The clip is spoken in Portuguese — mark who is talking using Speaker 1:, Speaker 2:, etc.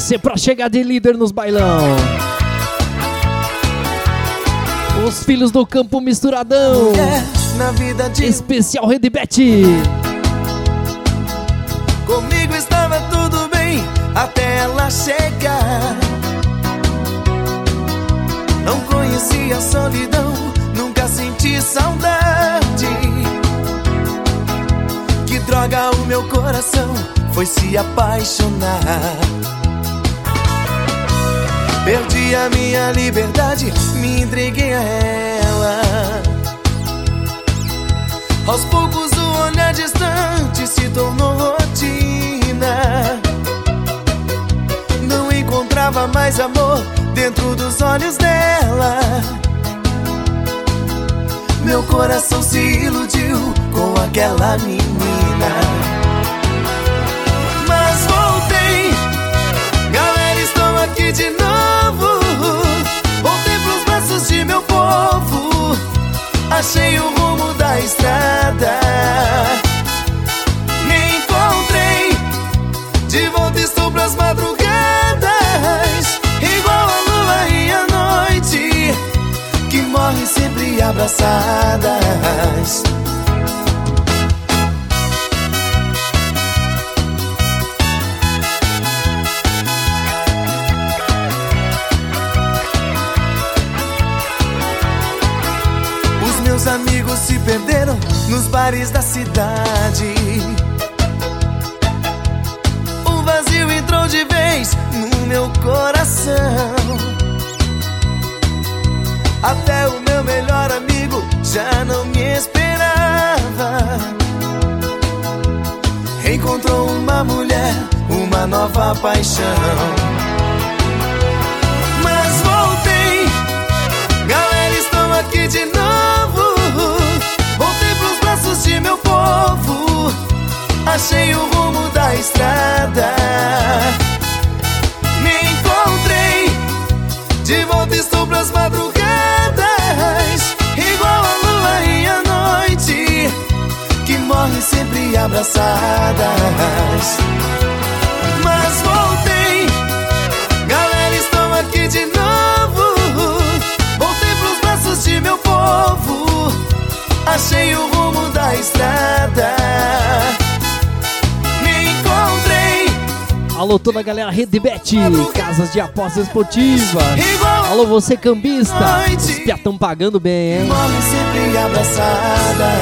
Speaker 1: você pra chegar de líder nos bailão. Os filhos do campo misturadão.
Speaker 2: Na vida de
Speaker 1: especial Redbet.
Speaker 2: Comigo estava tudo bem até ela chegar. Não conhecia a solidão, nunca senti saudade. Que droga, o meu coração foi se apaixonar. Perdi a minha liberdade, me entreguei a ela. Aos poucos o olhar distante se tornou rotina. Não encontrava mais amor dentro dos olhos dela. Meu coração se iludiu com aquela menina. Mas voltei, galera, estou aqui de novo. Voltei pros braços de meu povo. Achei o rumo da estrada. Me encontrei, de volta estou pras madrugadas. Igual a lua e a noite, que morrem sempre abraçadas. Meus amigos se perderam nos bares da cidade. O vazio entrou de vez no meu coração. Até o meu melhor amigo já não me esperava. Encontrou uma mulher, uma nova paixão. Mas voltei, galera, estou aqui de novo. Voltei pros braços de meu povo. Achei o rumo da estrada. Me encontrei, de volta estou pras madrugadas. Igual a lua e a noite, que morrem sempre abraçadas. Mas voltei, galera, estou aqui de novo. Voltei pros braços de meu povo. Achei o rumo da estrada. Me encontrei.
Speaker 1: Alô, toda a galera Redbet, casas de aposta esportiva. Alô, você cambista, os piá tão pagando bem, hein?
Speaker 2: Morre sempre abraçada.